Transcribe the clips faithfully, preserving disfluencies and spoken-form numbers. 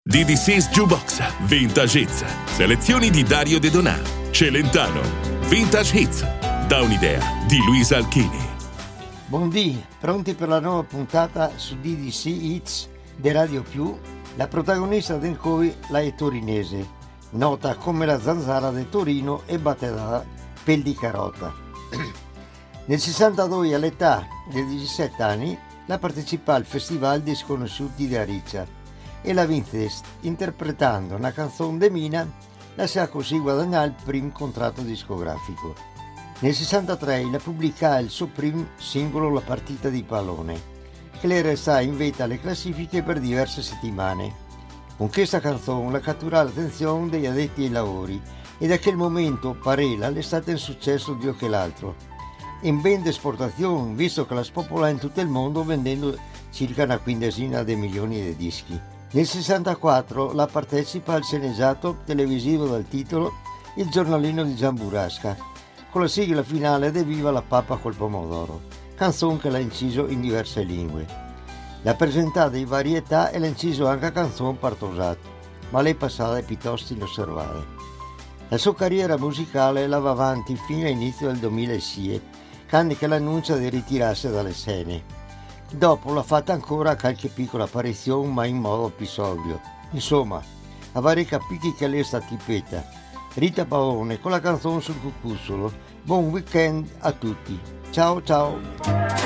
D D C's Jukebox Vintage Hits, selezioni di Dario De Donà. Celentano Vintage Hits, da un'idea di Luisa Alchini. Buondì, pronti per la nuova puntata su D D C Hits di Radio Più? La protagonista del cui la è torinese, nota come la zanzara del Torino e battezzata pel di carota. Nel sessantadue, all'età di diciassette anni, la partecipa al Festival dei Sconosciuti di Ariccia e la vinse interpretando una canzone de Mina, lascia così guadagnare il primo contratto discografico. Nel sessantatré la pubblica il suo primo singolo La partita di pallone, che le resta in vetta alle classifiche per diverse settimane. Con questa canzone la cattura l'attenzione degli addetti ai lavori e da quel momento Parela è stata un successo più che l'altro, in ben d'esportazione, visto che la spopola in tutto il mondo vendendo circa una quindicina di milioni di dischi. Nel sessantaquattro la partecipa al sceneggiato televisivo dal titolo Il giornalino di Gian Burrasca, con la sigla finale de Viva la pappa col pomodoro, canzone che l'ha inciso in diverse lingue. L'ha presentata in varietà e l'ha inciso anche a canzone partosato, ma lei passata piuttosto inosservata. La sua carriera musicale la va avanti fino all'inizio del duemilasei, quando che l'annuncia di ritirarsi dalle scene. Dopo l'ha fatta ancora qualche piccola apparizione, ma in modo più sobrio. Insomma, a vari capiti che lei sta tipetta. Rita Pavone con la canzone sul cucuzzolo. Buon weekend a tutti. Ciao ciao.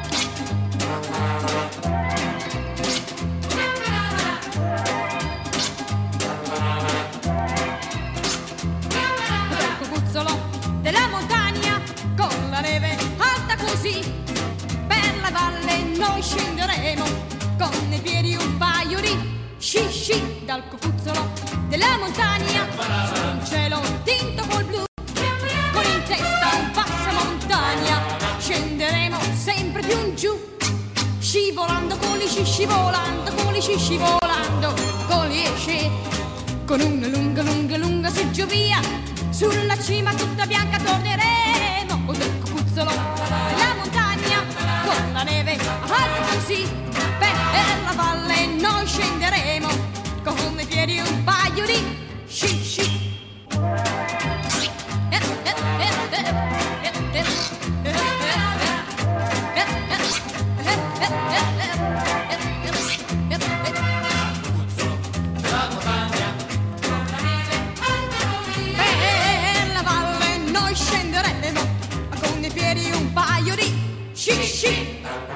Noi scenderemo con i piedi un paio di sci sci dal cocuzzolo della montagna su un cielo tinto col blu, con in testa un passamontagna. Scenderemo sempre più in giù, scivolando con gli sci, scivolando con gli sci, scivolando con gli sci, con una lunga lunga lunga seggiovia sulla cima tutta bianca torneremo con il cocuzzolo della montagna, con la neve alta così per la valle noi scenderemo con i piedi un paio di sci sci. Per la valle noi scenderemo con i piedi un paio di sci sci.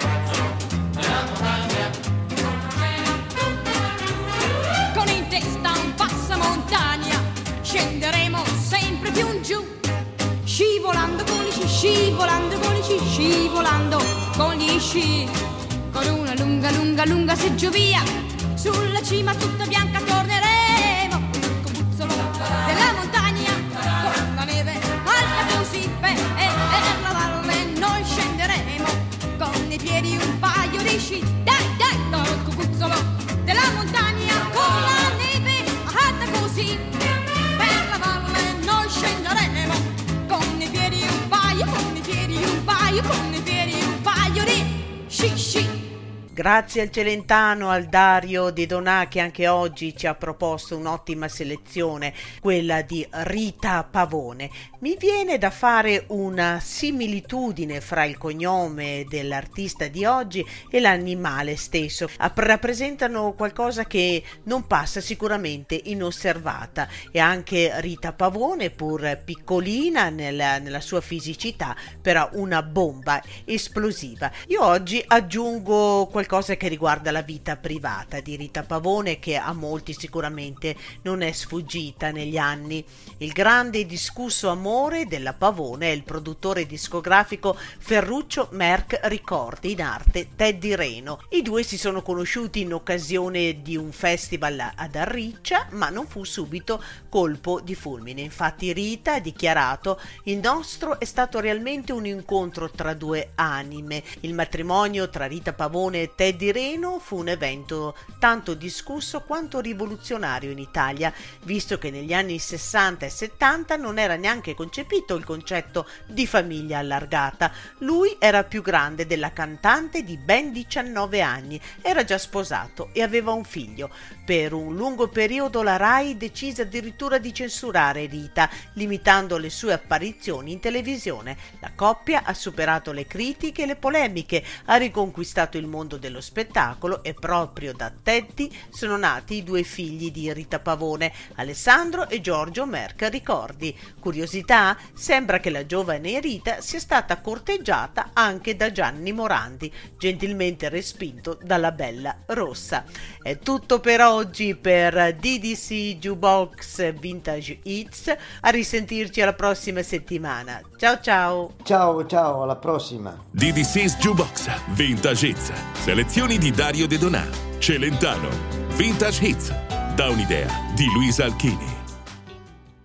Con in testa un passamontagna scenderemo sempre più in giù, scivolando con gli sci, scivolando con gli sci, scivolando con gli sci, con una lunga lunga lunga seggiovia sulla cima tutta bianca torneremo con il cocuzzolo della montagna, con la neve alta così per la valle noi scenderemo con i piedi un paio di sci, dai dai dal cocuzzolo della montagna, con la neve alta così per la valle noi scenderemo con i piedi un paio, con i piedi un paio, con i piedi un paio di sci sci. Grazie al Celentano, al Dario De Donà, che anche oggi ci ha proposto un'ottima selezione, quella di Rita Pavone. Mi viene da fare una similitudine fra il cognome dell'artista di oggi e l'animale stesso. Rappresentano qualcosa che non passa sicuramente inosservata, e anche Rita Pavone, pur piccolina nella, nella sua fisicità, però una bomba esplosiva. Io oggi aggiungo qualcosa che riguarda la vita privata di Rita Pavone, che a molti sicuramente non è sfuggita negli anni. Il grande e discusso amore della Pavone è il produttore discografico Ferruccio Merck Ricordi, in arte Teddy Reno. I due si sono conosciuti in occasione di un festival ad Ariccia, ma non fu subito colpo di fulmine. Infatti Rita ha dichiarato: il nostro è stato realmente un incontro tra due anime. Il matrimonio tra Rita Pavone e Teddy Reno fu un evento tanto discusso quanto rivoluzionario in Italia, visto che negli anni sessanta e settanta non era neanche concepito il concetto di famiglia allargata. Lui era più grande della cantante di ben diciannove anni, era già sposato e aveva un figlio. Per un lungo periodo la RAI decise addirittura di censurare Rita, limitando le sue apparizioni in televisione. La coppia ha superato le critiche e le polemiche, ha riconquistato il mondo dello spettacolo e proprio da Teddy sono nati i due figli di Rita Pavone, Alessandro e Giorgio Merck Ricordi. Curiosità? Sembra che la giovane Rita sia stata corteggiata anche da Gianni Morandi, gentilmente respinto dalla bella Rossa. È tutto per oggi per D D C Jukebox Vintage Hits. A risentirci alla prossima settimana. Ciao ciao. Ciao ciao, alla prossima. D D C's Jukebox Vintage Hits. Selezioni di Dario De Donà. Celentano. Vintage Hits. Da un'idea di Luisa Alchini.